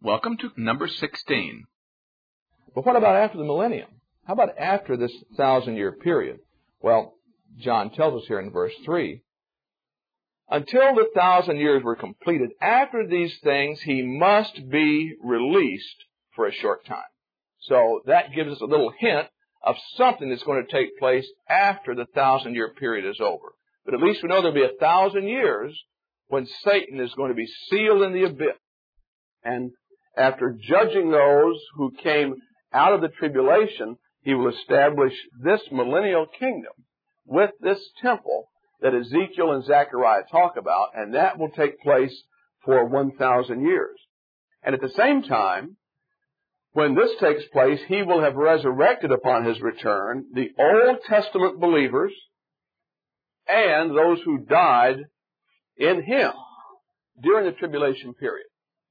Welcome to number 16. But what about after the millennium? How about after this 1,000-year period? Well, John tells us here in verse 3, until the 1,000 years were completed, after these things he must be released for a short time. So that gives us a little hint of something that's going to take place after the 1,000-year period is over. But at least we know there'll be 1,000 years when Satan is going to be sealed in the abyss. And after judging those who came out of the tribulation, he will establish this millennial kingdom with this temple that Ezekiel and Zechariah talk about, and that will take place for 1,000 years. And at the same time, when this takes place, he will have resurrected upon his return the Old Testament believers and those who died in him during the tribulation period.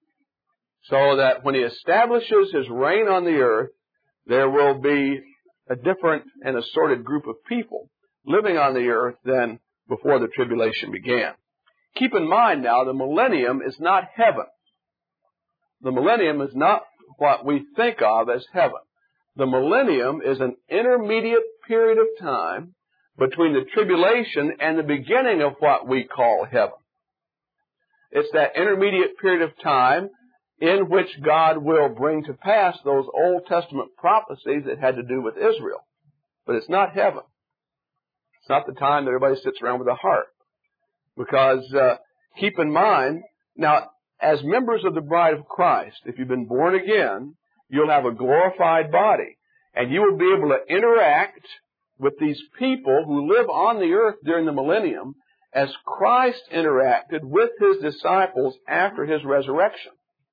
So that when he establishes his reign on the earth, there will be a different and assorted group of people living on the earth than before the tribulation began. Keep in mind now, the millennium is not heaven. The millennium is not what we think of as heaven. The millennium is an intermediate period of time between the tribulation and the beginning of what we call heaven. It's that intermediate period of time in which God will bring to pass those Old Testament prophecies that had to do with Israel. But it's not heaven. It's not the time that everybody sits around with a harp. Because keep in mind, now, as members of the bride of Christ, if you've been born again, you'll have a glorified body. And you will be able to interact with these people who live on the earth during the millennium as Christ interacted with his disciples after his resurrection.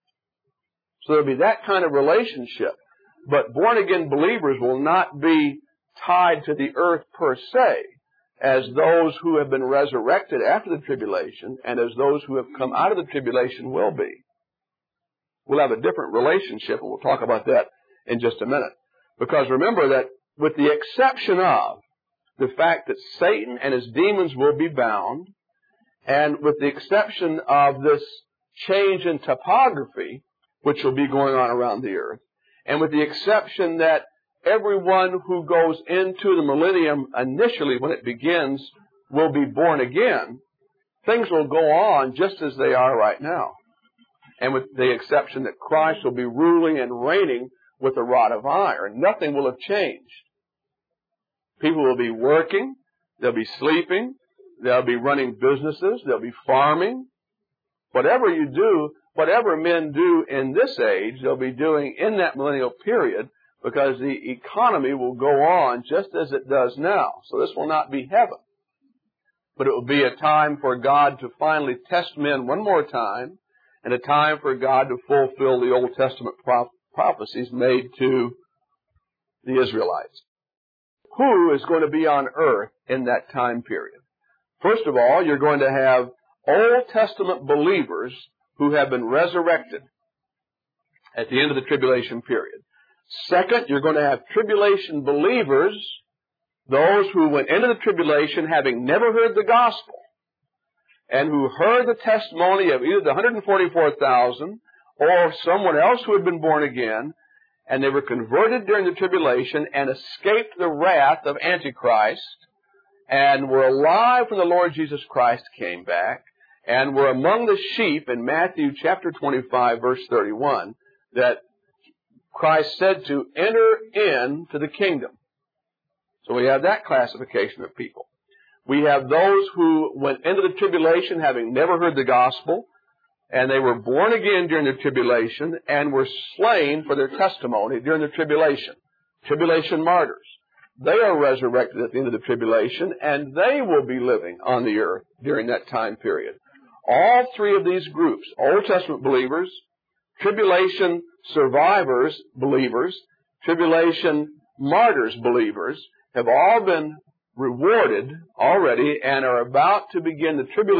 So there'll be that kind of relationship. But born-again believers will not be tied to the earth per se, as those who have been resurrected after the tribulation and as those who have come out of the tribulation will be. We'll have a different relationship, and we'll talk about that in just a minute. Because remember that with the exception of the fact that Satan and his demons will be bound, and with the exception of this change in topography, which will be going on around the earth, and with the exception that everyone who goes into the millennium initially when it begins will be born again, things will go on just as they are right now. And with the exception that Christ will be ruling and reigning with a rod of iron. Nothing will have changed. People will be working, they'll be sleeping, they'll be running businesses, they'll be farming. Whatever you do, whatever men do in this age, they'll be doing in that millennial period, because the economy will go on just as it does now. So this will not be heaven. But it will be a time for God to finally test men one more time, and a time for God to fulfill the Old Testament prophecies made to the Israelites. Who is going to be on earth in that time period? First of all, you're going to have Old Testament believers who have been resurrected at the end of the tribulation period. Second, you're going to have tribulation believers, those who went into the tribulation having never heard the gospel, and who heard the testimony of either the 144,000 or someone else who had been born again, and they were converted during the tribulation and escaped the wrath of Antichrist, and were alive when the Lord Jesus Christ came back, and were among the sheep in Matthew chapter 25, verse 31, that Christ said to enter into the kingdom. So we have that classification of people. We have those who went into the tribulation having never heard the gospel, and they were born again during the tribulation and were slain for their testimony during the tribulation. Tribulation martyrs. They are resurrected at the end of the tribulation, and they will be living on the earth during that time period. All three of these groups, Old Testament believers, tribulation survivors believers, tribulation martyrs believers, have all been rewarded already and are about to begin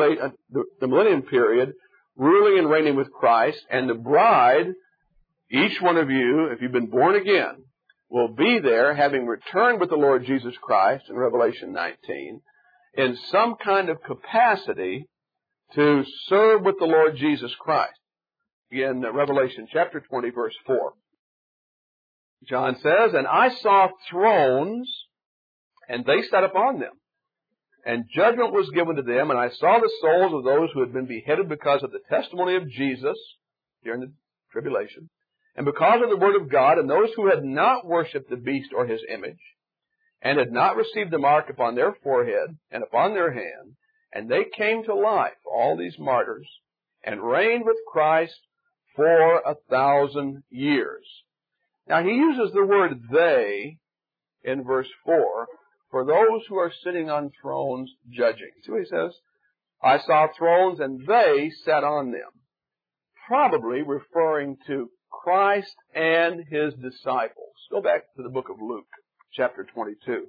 the millennium period, ruling and reigning with Christ. And the bride, each one of you, if you've been born again, will be there having returned with the Lord Jesus Christ in Revelation 19 in some kind of capacity to serve with the Lord Jesus Christ. in Revelation chapter 20, verse 4. John says, "And I saw thrones, and they sat upon them. And judgment was given to them, and I saw the souls of those who had been beheaded because of the testimony of Jesus," during the tribulation, "and because of the word of God, and those who had not worshipped the beast or his image, and had not received the mark upon their forehead and upon their hand, and they came to life," all these martyrs, "and reigned with Christ for 1,000 years. Now he uses the word "they" in verse 4 for those who are sitting on thrones judging. See what he says? "I saw thrones and they sat on them." Probably referring to Christ and his disciples. Go back to the book of Luke, chapter 22.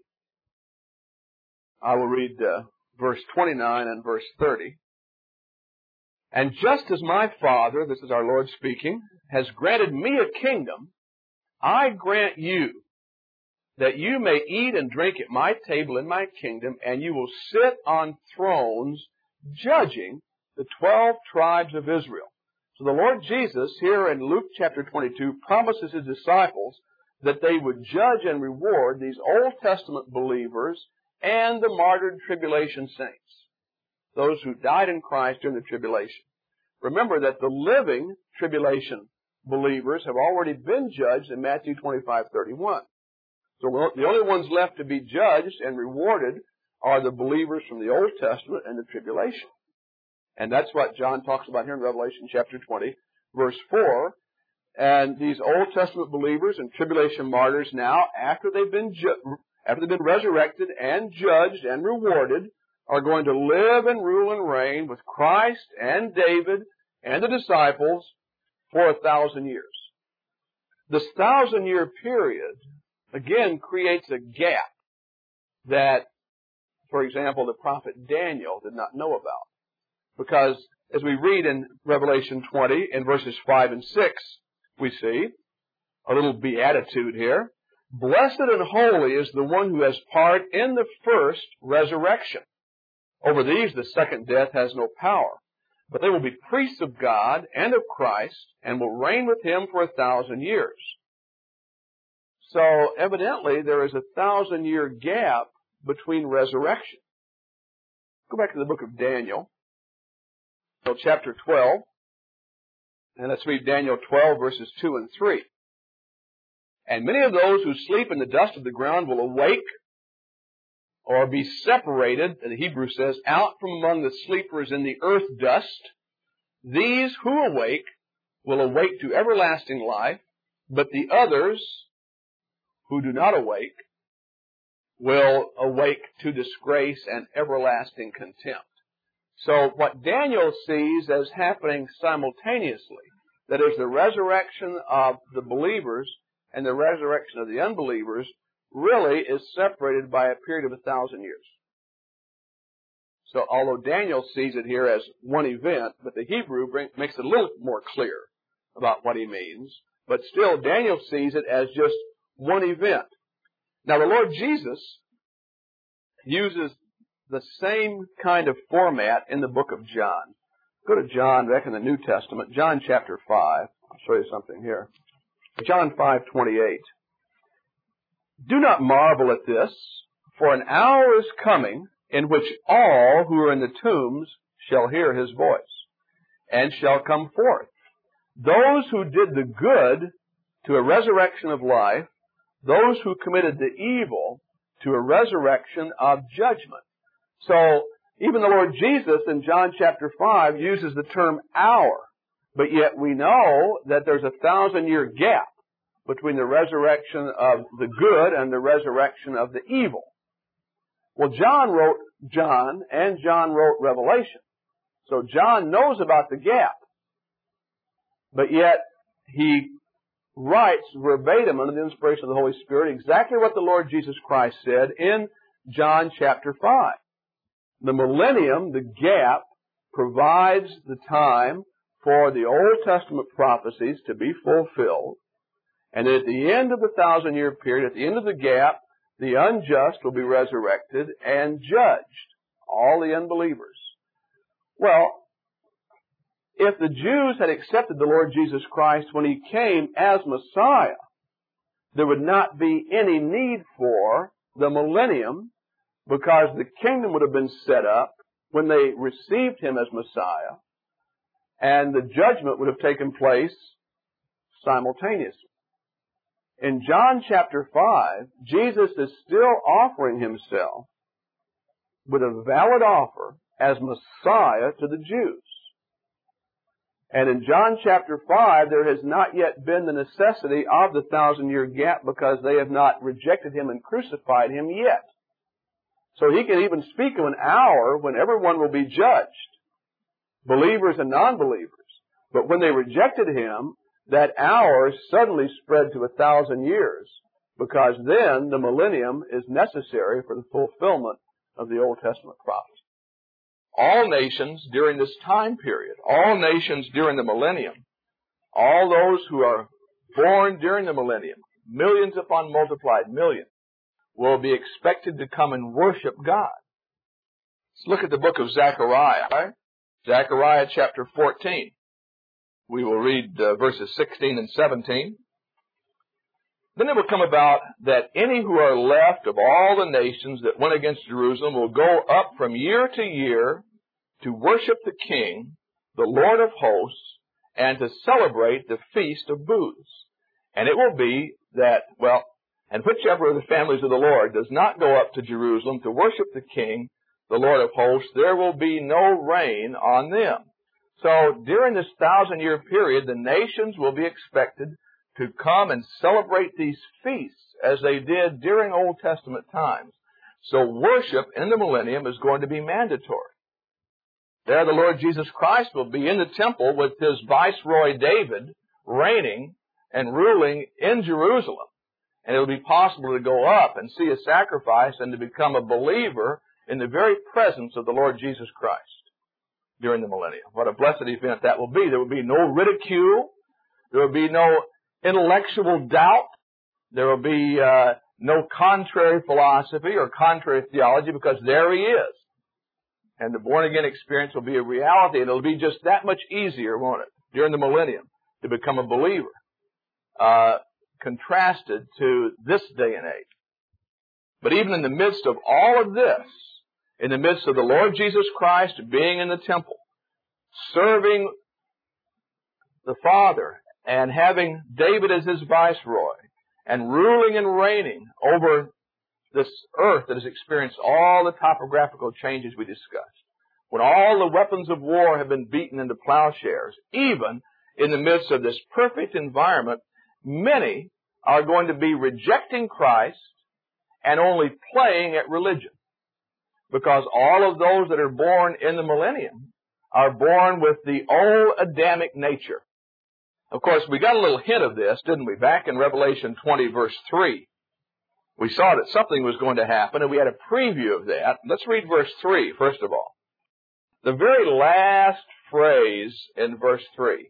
I will read verse 29 and verse 30. "And just as my Father," this is our Lord speaking, "has granted me a kingdom, I grant you, that you may eat and drink at my table in my kingdom, and you will sit on thrones judging the 12 tribes of Israel." So the Lord Jesus, here in Luke chapter 22, promises his disciples that they would judge and reward these Old Testament believers and the martyred tribulation saints, those who died in Christ during the tribulation. Remember that the living tribulation believers have already been judged in Matthew 25:31. So the only ones left to be judged and rewarded are the believers from the Old Testament and the tribulation. And that's what John talks about here in Revelation chapter 20, verse 4. And these Old Testament believers and tribulation martyrs now, after they've been resurrected and judged and rewarded, are going to live and rule and reign with Christ and David and the disciples for 1,000 years. This 1,000-year period, again, creates a gap that, for example, the prophet Daniel did not know about. Because as we read in Revelation 20, in verses 5 and 6, we see a little beatitude here. "Blessed and holy is the one who has part in the first resurrection. Over these the second death has no power, but they will be priests of God and of Christ, and will reign with him for 1,000 years. So evidently there is a 1,000-year gap between resurrection. Go back to the book of Daniel, chapter 12, and let's read Daniel 12, verses 2 and 3. "And many of those who sleep in the dust of the ground will awake, or be separated," the Hebrew says, "out from among the sleepers in the earth dust. These who awake will awake to everlasting life, but the others who do not awake will awake to disgrace and everlasting contempt." So what Daniel sees as happening simultaneously, that is the resurrection of the believers and the resurrection of the unbelievers, really is separated by a period of 1,000 years. So although Daniel sees it here as one event, but the Hebrew makes it a little more clear about what he means. But still, Daniel sees it as just one event. Now the Lord Jesus uses the same kind of format in the book of John. Go to John back in the New Testament, John chapter 5. I'll show you something here. John 5:28. "Do not marvel at this, for an hour is coming in which all who are in the tombs shall hear his voice, and shall come forth. Those who did the good to a resurrection of life, those who committed the evil to a resurrection of judgment." So even the Lord Jesus in John chapter 5 uses the term hour, but yet we know that there's a 1,000-year gap between the resurrection of the good and the resurrection of the evil. Well, John wrote John, and John wrote Revelation. So John knows about the gap, but yet he writes verbatim under the inspiration of the Holy Spirit exactly what the Lord Jesus Christ said in John chapter 5. The millennium, the gap, provides the time for the Old Testament prophecies to be fulfilled. And at the end of the 1,000-year period, at the end of the gap, the unjust will be resurrected and judged, all the unbelievers. Well, if the Jews had accepted the Lord Jesus Christ when He came as Messiah, there would not be any need for the millennium, because the kingdom would have been set up when they received Him as Messiah, and the judgment would have taken place simultaneously. In John chapter 5, Jesus is still offering Himself with a valid offer as Messiah to the Jews. And in John chapter 5, there has not yet been the necessity of the 1,000-year gap, because they have not rejected Him and crucified Him yet. So He can even speak of an hour when everyone will be judged, believers and non-believers. But when they rejected Him, that hour suddenly spread to 1,000 years, because then the millennium is necessary for the fulfillment of the Old Testament prophecy. All nations during this time period, all nations during the millennium, all those who are born during the millennium, millions upon multiplied millions, will be expected to come and worship God. Let's look at the book of Zechariah. Right? Zechariah chapter 14. We will read verses 16 and 17. Then it will come about that any who are left of all the nations that went against Jerusalem will go up from year to year to worship the King, the Lord of hosts, and to celebrate the Feast of Booths. And it will be that, and whichever of the families of the Lord does not go up to Jerusalem to worship the King, the Lord of hosts, there will be no rain on them. So during this 1,000-year period, the nations will be expected to come and celebrate these feasts as they did during Old Testament times. So worship in the millennium is going to be mandatory. There the Lord Jesus Christ will be in the temple with His viceroy David reigning and ruling in Jerusalem. And it will be possible to go up and see a sacrifice and to become a believer in the very presence of the Lord Jesus Christ during the millennium. What a blessed event that will be. There will be no ridicule. There will be no intellectual doubt. There will be no contrary philosophy or contrary theology, because there He is. And the born-again experience will be a reality, and it'll be just that much easier, won't it, during the millennium to become a believer, contrasted to this day and age. But even in the midst of all of this, in the midst of the Lord Jesus Christ being in the temple, serving the Father, and having David as His viceroy, and ruling and reigning over this earth that has experienced all the topographical changes we discussed, when all the weapons of war have been beaten into plowshares, even in the midst of this perfect environment, many are going to be rejecting Christ and only playing at religion. Because all of those that are born in the millennium are born with the old Adamic nature. Of course, we got a little hint of this, didn't we? Back in Revelation 20, verse 3. We saw that something was going to happen, and we had a preview of that. Let's read verse 3, first of all. The very last phrase in verse 3.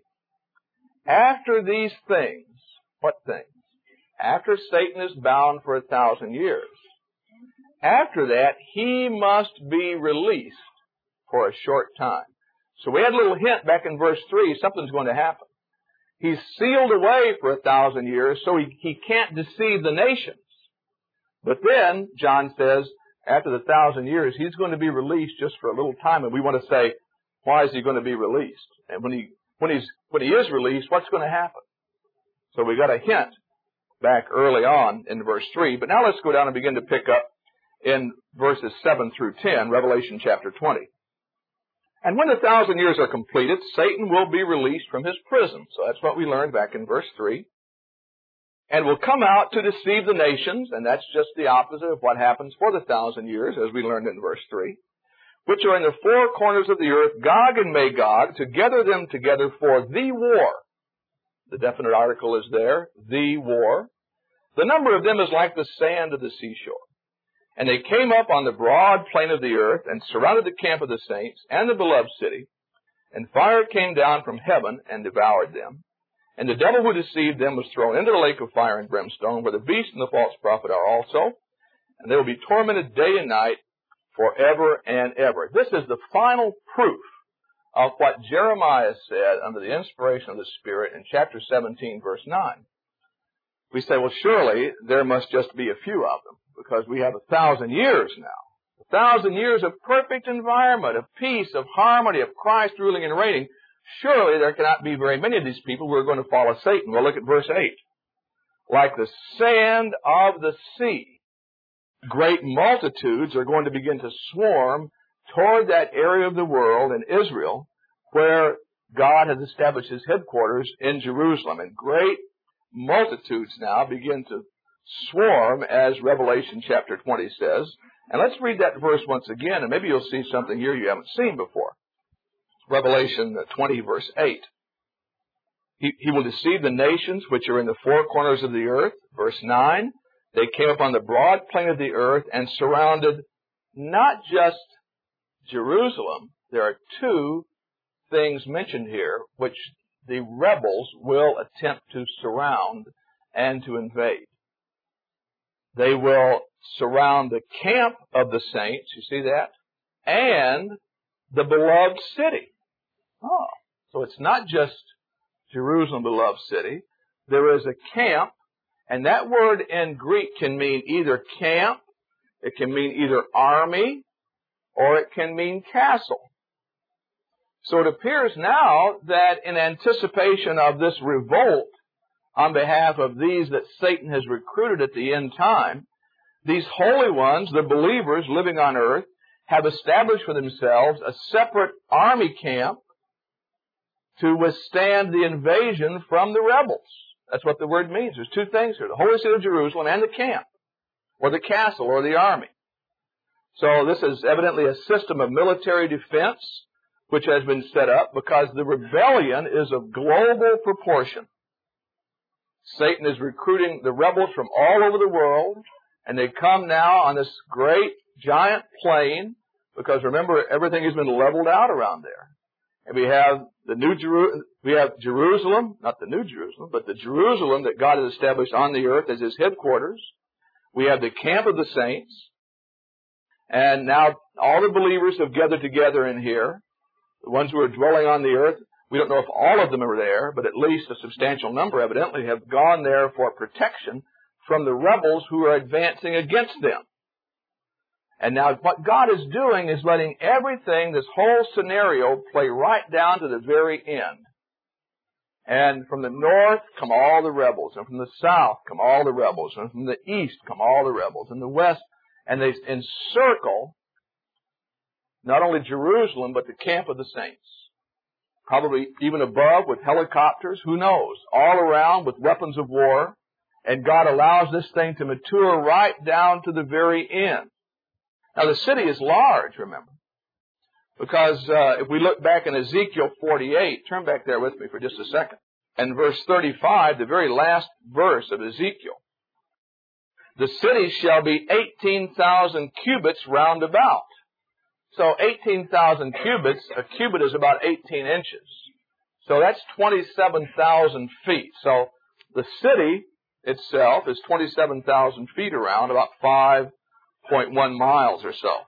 After these things, what things? After Satan is bound for 1,000 years. After that, he must be released for a short time. So we had a little hint back in verse 3, something's going to happen. He's sealed away for 1,000 years, so he can't deceive the nations. But then, John says, after the 1,000 years, he's going to be released just for a little time. And we want to say, why is he going to be released? And when he is released, what's going to happen? So we got a hint back early on in verse 3. But now let's go down and begin to pick up in verses 7 through 10, Revelation chapter 20. And when the 1,000 years are completed, Satan will be released from his prison. So that's what we learned back in verse 3. And will come out to deceive the nations, and that's just the opposite of what happens for the 1,000 years, as we learned in verse 3, which are in the four corners of the earth, Gog and Magog, to gather them together for the war. The definite article is there, the war. The number of them is like the sand of the seashore. And they came up on the broad plain of the earth and surrounded the camp of the saints and the beloved city. And fire came down from heaven and devoured them. And the devil who deceived them was thrown into the lake of fire and brimstone, where the beast and the false prophet are also. And they will be tormented day and night forever and ever. This is the final proof of what Jeremiah said under the inspiration of the Spirit in chapter 17, verse 9. We say, well, surely there must just be a few of them, because we have 1,000 years now. 1,000 years of perfect environment, of peace, of harmony, of Christ ruling and reigning. Surely there cannot be very many of these people who are going to follow Satan. Well, look at verse 8. Like the sand of the sea, great multitudes are going to begin to swarm toward that area of the world in Israel where God has established His headquarters in Jerusalem. And great multitudes now begin to swarm, as Revelation chapter 20 says. And let's read that verse once again, and maybe you'll see something here you haven't seen before. Revelation 20, verse 8. He will deceive the nations which are in the four corners of the earth. Verse 9. They came upon the broad plain of the earth and surrounded not just Jerusalem. There are two things mentioned here which the rebels will attempt to surround and to invade. They will surround the camp of the saints, you see that? And the beloved city. Oh, so it's not just Jerusalem, beloved city. There is a camp, and that word in Greek can mean either camp, it can mean either army, or it can mean castle. So it appears now that in anticipation of this revolt on behalf of these that Satan has recruited at the end time, these holy ones, the believers living on earth, have established for themselves a separate army camp to withstand the invasion from the rebels. That's what the word means. There's two things here, the holy city of Jerusalem and the camp, or the castle, or the army. So this is evidently a system of military defense which has been set up because the rebellion is of global proportion. Satan is recruiting the rebels from all over the world, and they come now on this great, giant plain, because remember, everything has been leveled out around there. And we have Jerusalem, not the New Jerusalem, but the Jerusalem that God has established on the earth as His headquarters. We have the camp of the saints. And now all the believers have gathered together in here. The ones who are dwelling on the earth, we don't know if all of them are there, but at least a substantial number evidently have gone there for protection from the rebels who are advancing against them. And now what God is doing is letting everything, this whole scenario, play right down to the very end. And from the north come all the rebels, and from the south come all the rebels, and from the east come all the rebels, and the west, and they encircle not only Jerusalem, but the camp of the saints. Probably even above with helicopters, who knows, all around with weapons of war. And God allows this thing to mature right down to the very end. Now the city is large, remember. Because if we look back in Ezekiel 48, turn back there with me for just a second. And verse 35, the very last verse of Ezekiel. The city shall be 18,000 cubits round about. So 18,000 cubits, a cubit is about 18 inches. So that's 27,000 feet. So the city itself is 27,000 feet around, about 5.1 miles or so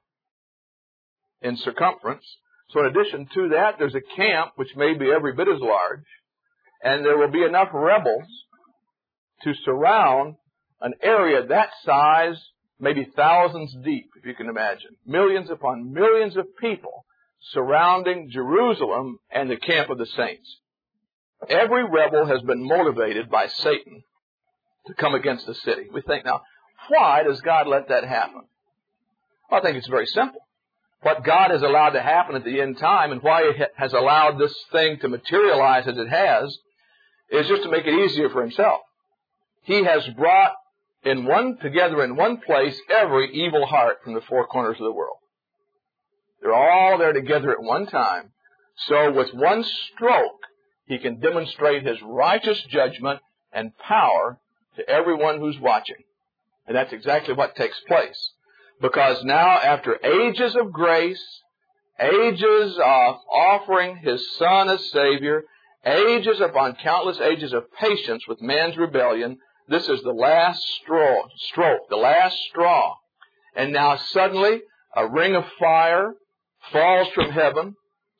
in circumference. So in addition to that, there's a camp which may be every bit as large, and there will be enough rebels to surround an area that size, maybe thousands deep, if you can imagine. Millions upon millions of people surrounding Jerusalem and the camp of the saints. Every rebel has been motivated by Satan to come against the city. We think, now, why does God let that happen? Well, I think it's very simple. What God has allowed to happen at the end time and why He has allowed this thing to materialize as it has is just to make it easier for Himself. He has brought together in one place every evil heart from the four corners of the world. They're all there together at one time. So with one stroke, He can demonstrate His righteous judgment and power to everyone who's watching. And that's exactly what takes place. Because now, after ages of grace, ages of offering His Son as Savior, ages upon countless ages of patience with man's rebellion, this is the last stroke, the last straw. And now suddenly, a ring of fire falls from heaven,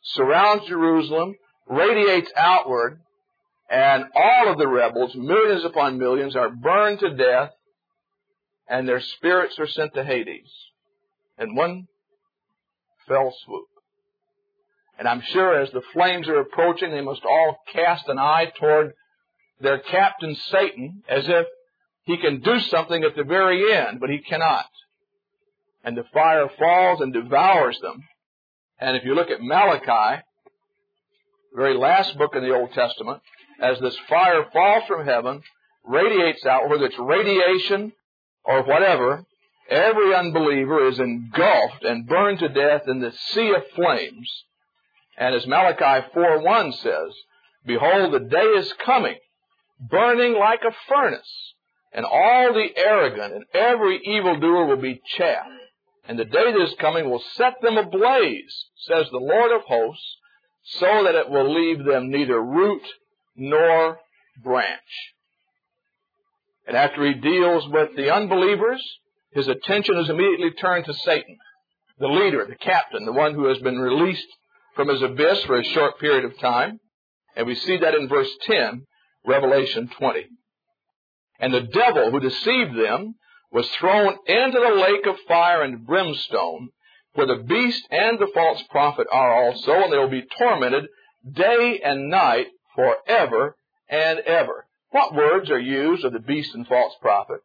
surrounds Jerusalem, radiates outward, and all of the rebels, millions upon millions, are burned to death, and their spirits are sent to Hades in one fell swoop. And I'm sure as the flames are approaching, they must all cast an eye toward their captain Satan, as if he can do something at the very end, but he cannot. And the fire falls and devours them. And if you look at Malachi, the very last book in the Old Testament, as this fire falls from heaven, radiates out, whether it's radiation or whatever, every unbeliever is engulfed and burned to death in the sea of flames. And as Malachi 4:1 says, "Behold, the day is coming, burning like a furnace, and all the arrogant and every evildoer will be chaff. And the day that is coming will set them ablaze, says the Lord of hosts, so that it will leave them neither root nor branch." And after he deals with the unbelievers, his attention is immediately turned to Satan, the leader, the captain, the one who has been released from his abyss for a short period of time. And we see that in verse 10, Revelation 20. "And the devil who deceived them was thrown into the lake of fire and brimstone, where the beast and the false prophet are also, and they will be tormented day and night forever and ever." What words are used of the beast and false prophet?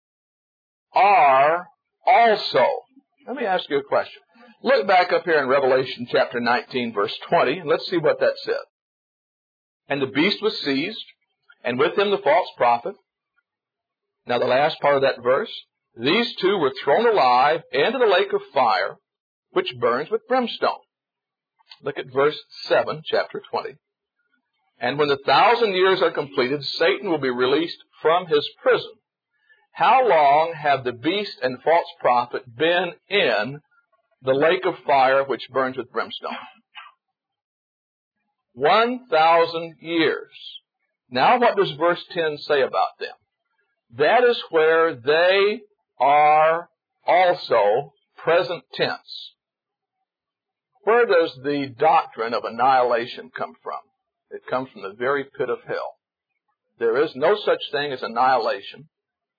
Are also. Let me ask you a question. Look back up here in Revelation chapter 19, verse 20, and let's see what that says. "And the beast was seized, and with him the false prophet." Now the last part of that verse, "These two were thrown alive into the lake of fire, which burns with brimstone." Look at verse 7, chapter 20. "And when the 1,000 years are completed, Satan will be released from his prison. How long have the beast and false prophet been in the lake of fire which burns with brimstone?" 1,000 years. Now what does verse 10 say about them? That is where they are also, present tense. Where does the doctrine of annihilation come from? It comes from the very pit of hell. There is no such thing as annihilation.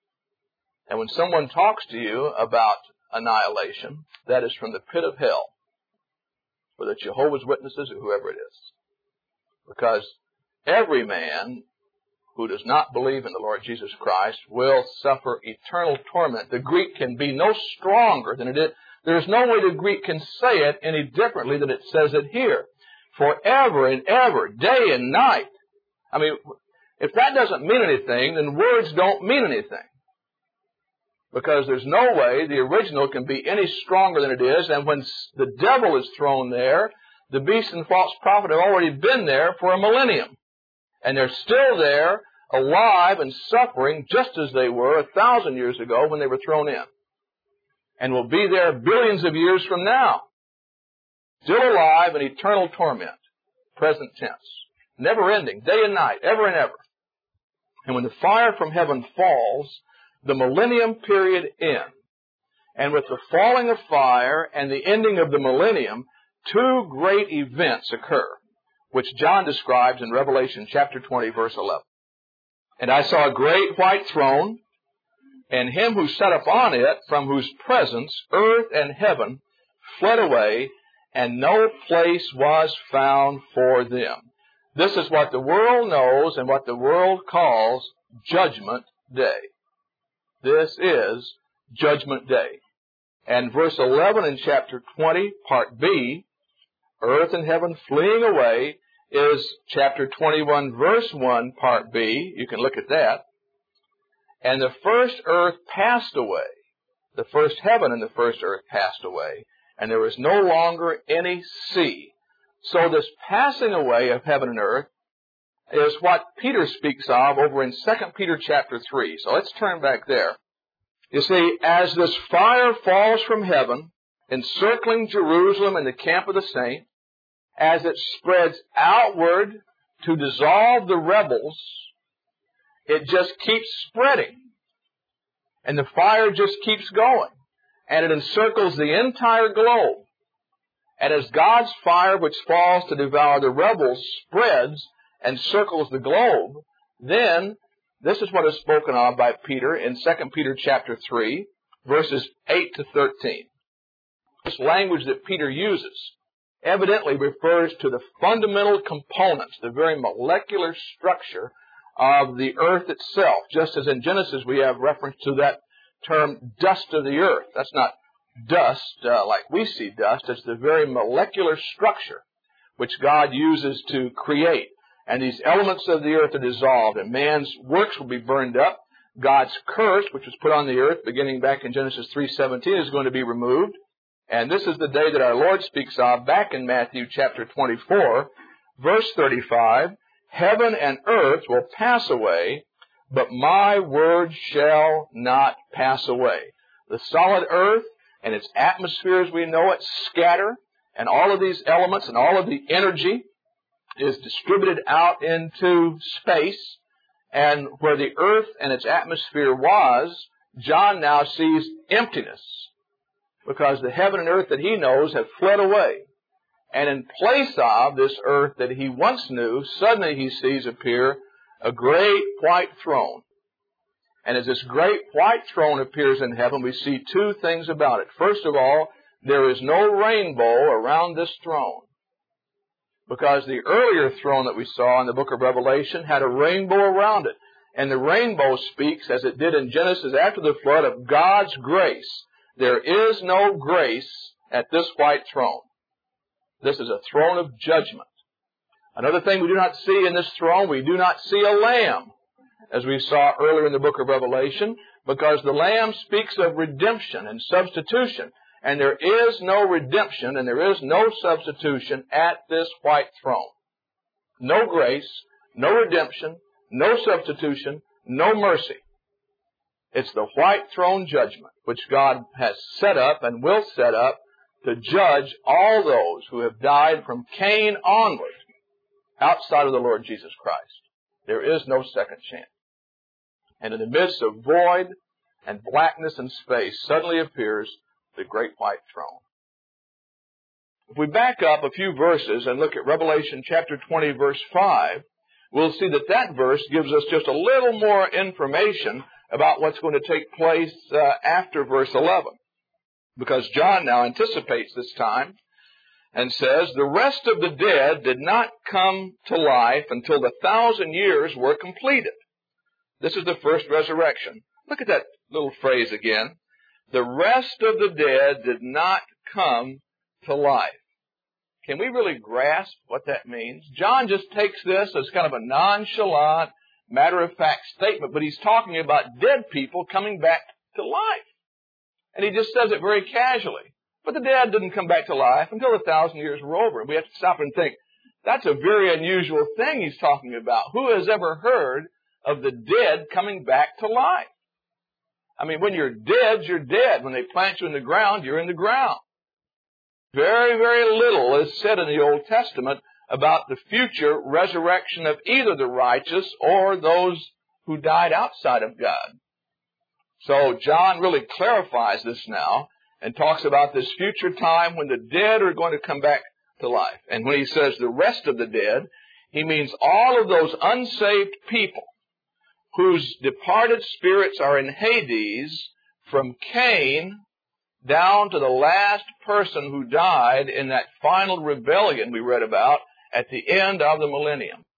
And when someone talks to you about annihilation, that is from the pit of hell, whether it's Jehovah's Witnesses or whoever it is. Because every man who does not believe in the Lord Jesus Christ will suffer eternal torment. The Greek can be no stronger than it is. There's no way the Greek can say it any differently than it says it here. Forever and ever, day and night. I mean, if that doesn't mean anything, then words don't mean anything. Because there's no way the original can be any stronger than it is. And when the devil is thrown there, the beast and false prophet have already been there for a millennium. And they're still there, alive and suffering, just as they were 1,000 years ago when they were thrown in. And will be there billions of years from now. Still alive in eternal torment. Present tense. Never ending, day and night, ever and ever. And when the fire from heaven falls, the millennium period ends. And with the falling of fire and the ending of the millennium, two great events occur, which John describes in Revelation chapter 20, verse 11. "And I saw a great white throne, and him who sat upon it, from whose presence earth and heaven fled away, and no place was found for them." This is what the world knows and what the world calls Judgment Day. This is Judgment Day. And verse 11 in chapter 20, part B, earth and heaven fleeing away, is chapter 21, verse 1, part B. You can look at that. "And the first earth passed away." The first heaven and the first earth passed away, and there was no longer any sea. So this passing away of heaven and earth is what Peter speaks of over in 2 Peter chapter 3. So let's turn back there. You see, as this fire falls from heaven, encircling Jerusalem and the camp of the saints, as it spreads outward to dissolve the rebels, it just keeps spreading. And the fire just keeps going. And it encircles the entire globe. And as God's fire which falls to devour the rebels spreads and circles the globe, then this is what is spoken of by Peter in 2 Peter chapter 3, verses 8 to 13. This language that Peter uses evidently refers to the fundamental components, the very molecular structure of the earth itself. Just as in Genesis we have reference to that term dust of the earth. That's not dust like we see dust. It's the very molecular structure which God uses to create. And these elements of the earth are dissolved, and man's works will be burned up. God's curse, which was put on the earth beginning back in Genesis 3:17, is going to be removed. And this is the day that our Lord speaks of back in Matthew chapter 24, verse 35. Heaven and earth will pass away, but my word shall not pass away. The solid earth and its atmosphere as we know it scatter, and all of these elements and all of the energy is distributed out into space. And where the earth and its atmosphere was, John now sees emptiness, because the heaven and earth that he knows have fled away. And in place of this earth that he once knew, suddenly he sees appear a great white throne. And as this great white throne appears in heaven, we see two things about it. First of all, there is no rainbow around this throne, because the earlier throne that we saw in the book of Revelation had a rainbow around it. And the rainbow speaks, as it did in Genesis after the flood, of God's grace. There is no grace at this white throne. This is a throne of judgment. Another thing we do not see in this throne, we do not see a lamb, as we saw earlier in the book of Revelation, because the lamb speaks of redemption and substitution. And there is no redemption and there is no substitution at this white throne. No grace, no redemption, no substitution, no mercy. It's the white throne judgment which God has set up and will set up to judge all those who have died from Cain onward outside of the Lord Jesus Christ. There is no second chance. And in the midst of void and blackness and space suddenly appears the great white throne. If we back up a few verses and look at Revelation chapter 20, verse 5, we'll see that that verse gives us just a little more information about what's going to take place after verse 11. Because John now anticipates this time and says, the rest of the dead did not come to life until the 1,000 years were completed. This is the first resurrection. Look at that little phrase again. The rest of the dead did not come to life. Can we really grasp what that means? John just takes this as kind of a nonchalant, matter-of-fact statement, but he's talking about dead people coming back to life. And he just says it very casually. But the dead didn't come back to life until the 1,000 years were over. And we have to stop and think, that's a very unusual thing he's talking about. Who has ever heard of the dead coming back to life? I mean, when you're dead, you're dead. When they plant you in the ground, you're in the ground. Very, very little is said in the Old Testament about the future resurrection of either the righteous or those who died outside of God. So John really clarifies this now and talks about this future time when the dead are going to come back to life. And when he says the rest of the dead, he means all of those unsaved people whose departed spirits are in Hades from Cain down to the last person who died in that final rebellion we read about at the end of the millennium.